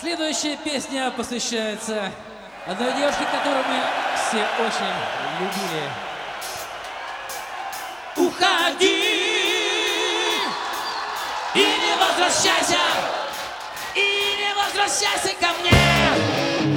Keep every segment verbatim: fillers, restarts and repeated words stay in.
Следующая песня посвящается одной девушке, которую мы все очень любили. Уходи и не возвращайся, и не возвращайся ко мне.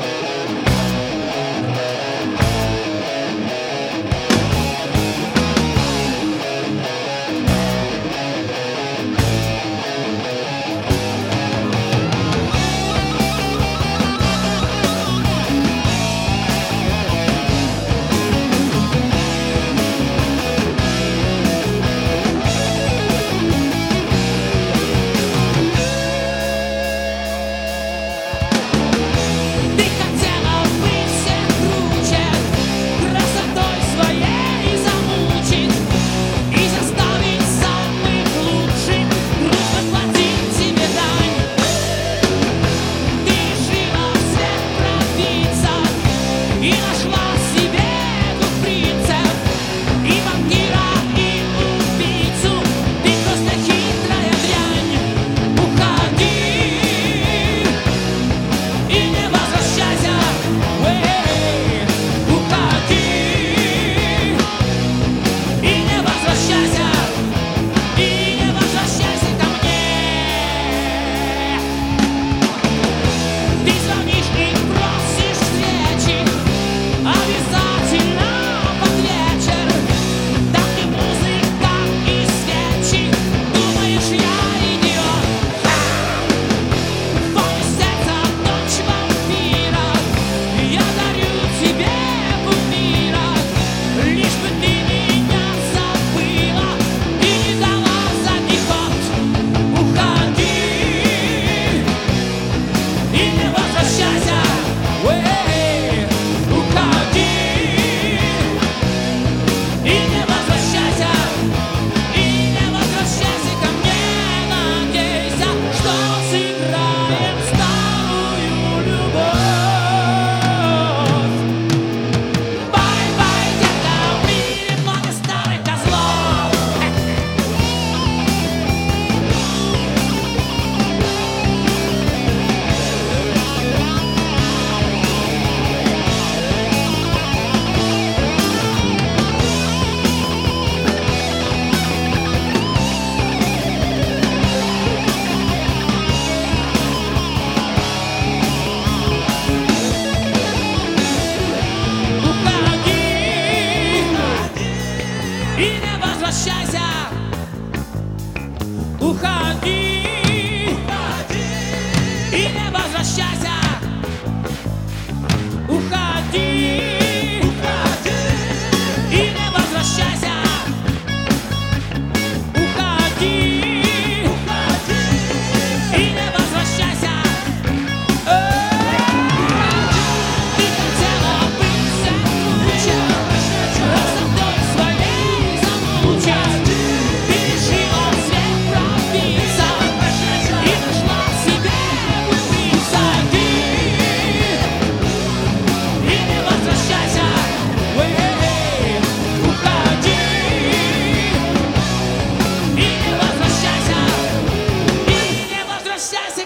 Возвращайся, уходи, уходи и не возвращайся, уходи, уходи и не возвращайся, уходи, уходи и не возвращайся. Ты хотела быть вся круче, красотой своей замучать. Сейчас